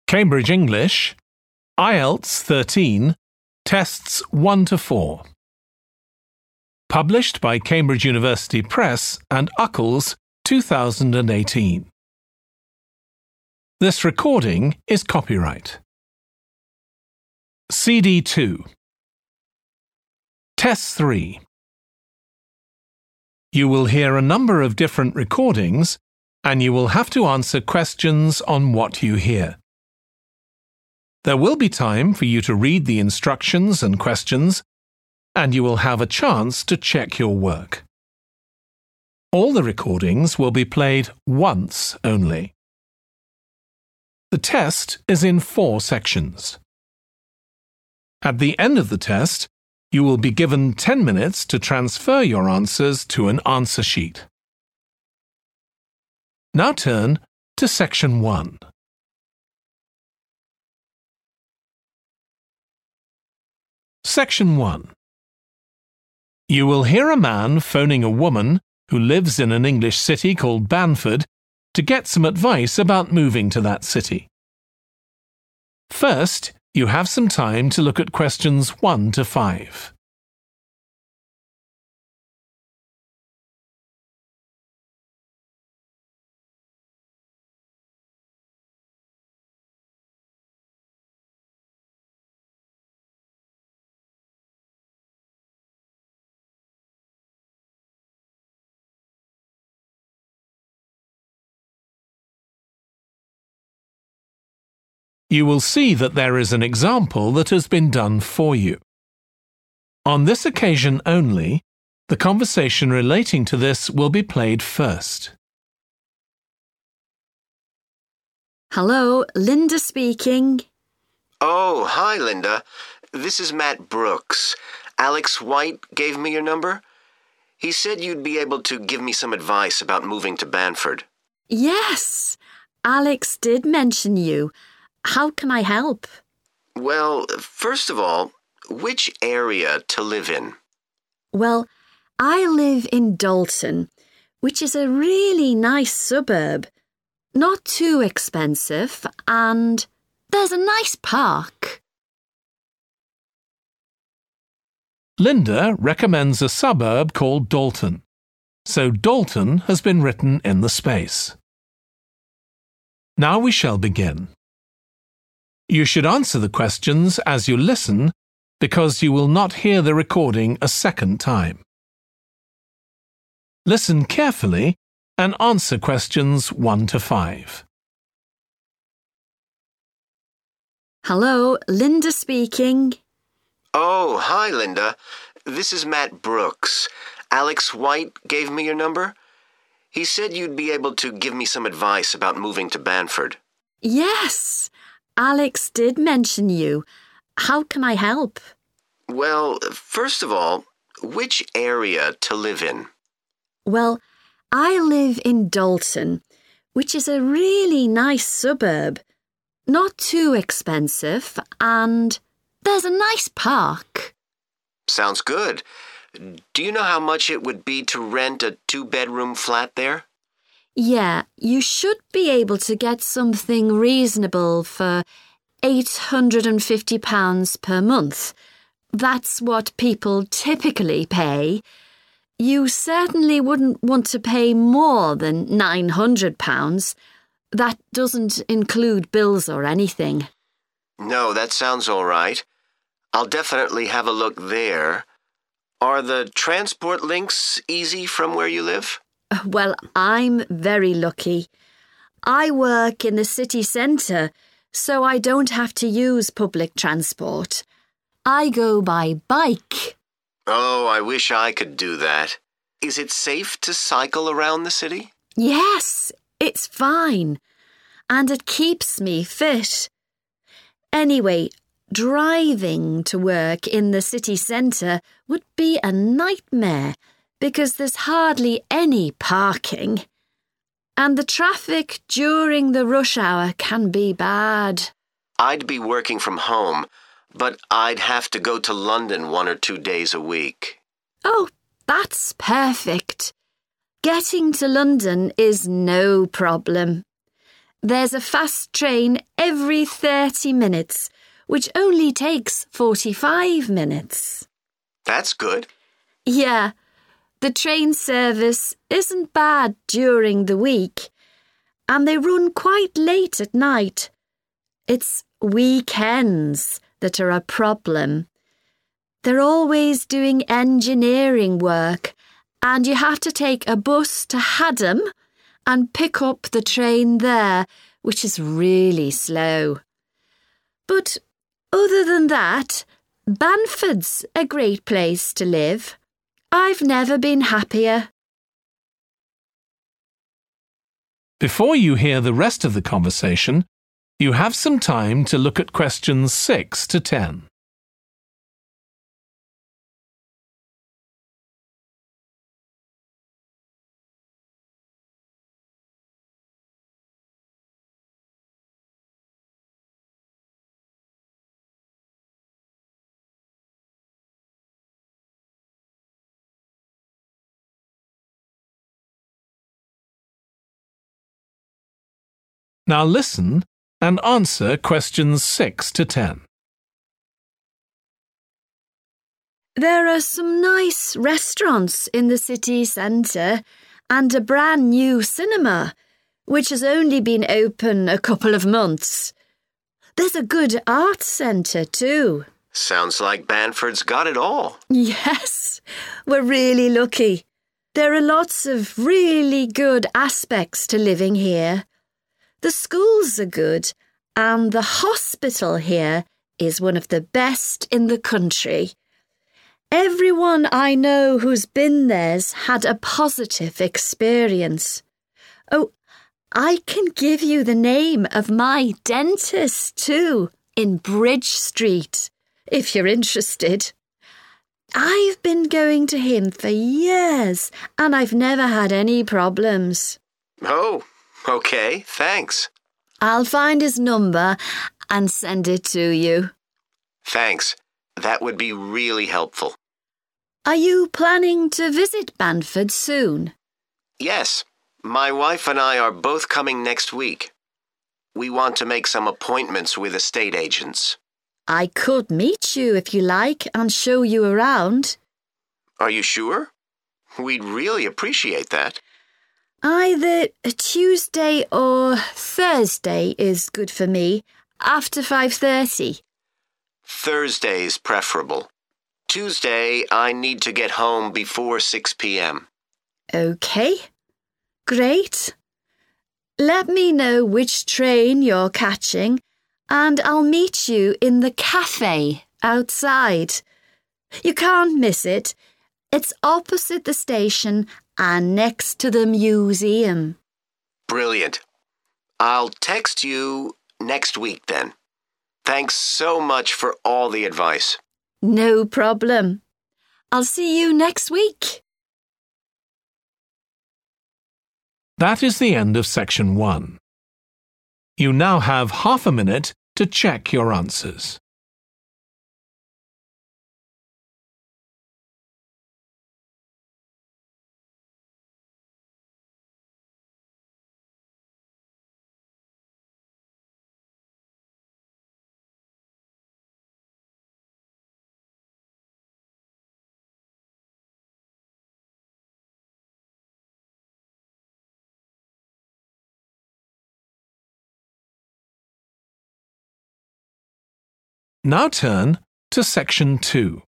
Cambridge English, IELTS 13, Tests 1 to 4. Published by Cambridge University Press and Uckles, 2018. This recording is copyright. CD 2. Test 3. You will hear a number of different recordings, and you will have to answer questions on what you hear. There will be time for you to read the instructions and questions, and you will have a chance to check your work. All the recordings will be played once only. The test is in 4 sections. At the end of the test, you will be given 10 minutes to transfer your answers to an answer sheet. Now turn to Section 1. Section 1. You will hear a man phoning a woman who lives in an English city called Banford to get some advice about moving to that city. First, you have some time to look at questions 1 to 5. You will see that there is an example that has been done for you. On this occasion only, the conversation relating to this will be played first. Hello, Linda speaking. Oh, hi, Linda. This is Matt Brooks. Alex White gave me your number. He said you'd be able to give me some advice about moving to Banford. Yes, Alex did mention you. How can I help? Well, first of all, which area to live in? Well, I live in Dalton, which is a really nice suburb. Not too expensive, and there's a nice park. Linda recommends a suburb called Dalton, so Dalton has been written in the space. Now we shall begin. You should answer the questions as you listen because you will not hear the recording a second time. Listen carefully and answer questions 1 to 5. Hello, Linda speaking. Oh, hi, Linda. This is Matt Brooks. Alex White gave me your number. He said you'd be able to give me some advice about moving to Banford. Yes, Alex did mention you. How can I help? Well, first of all, which area to live in? Well, I live in Dalton, which is a really nice suburb. Not too expensive, and there's a nice park. Sounds good. Do you know how much it would be to rent a 2-bedroom flat there? Yeah, you should be able to get something reasonable for £850 per month. That's what people typically pay. You certainly wouldn't want to pay more than £900. That doesn't include bills or anything. No, that sounds all right. I'll definitely have a look there. Are the transport links easy from where you live? Well, I'm very lucky. I work in the city centre, so I don't have to use public transport. I go by bike. Oh, I wish I could do that. Is it safe to cycle around the city? Yes, it's fine. And it keeps me fit. Anyway, driving to work in the city centre would be a nightmare because there's hardly any parking. And the traffic during the rush hour can be bad. I'd be working from home, but I'd have to go to London 1 or 2 days a week. Oh, that's perfect. Getting to London is no problem. There's a fast train every 30 minutes, which only takes 45 minutes. That's good. Yeah, the train service isn't bad during the week, and they run quite late at night. It's weekends that are a problem. They're always doing engineering work, and you have to take a bus to Haddam and pick up the train there, which is really slow. But other than that, Banford's a great place to live. I've never been happier. Before you hear the rest of the conversation, you have some time to look at questions 6 to 10. Now listen and answer questions 6 to 10. There are some nice restaurants in the city centre and a brand new cinema, which has only been open a couple of months. There's a good art centre too. Sounds like Banford's got it all. Yes, we're really lucky. There are lots of really good aspects to living here. The schools are good, and the hospital here is one of the best in the country. Everyone I know who's been there's had a positive experience. Oh, I can give you the name of my dentist too, in Bridge Street, if you're interested. I've been going to him for years, and I've never had any problems. Oh, okay, thanks. I'll find his number and send it to you. Thanks. That would be really helpful. Are you planning to visit Banford soon? Yes, my wife and I are both coming next week. We want to make some appointments with estate agents. I could meet you if you like and show you around. Are you sure? We'd really appreciate that. Either Tuesday or Thursday is good for me, after 5:30. Thursday's preferable. Tuesday, I need to get home before 6 p.m. Okay, great. Let me know which train you're catching, and I'll meet you in the cafe outside. You can't miss it. It's opposite the station and next to the museum. Brilliant. I'll text you next week then. Thanks so much for all the advice. No problem. I'll see you next week. That is the end of section 1. You now have half a minute to check your answers. Now turn to section 2.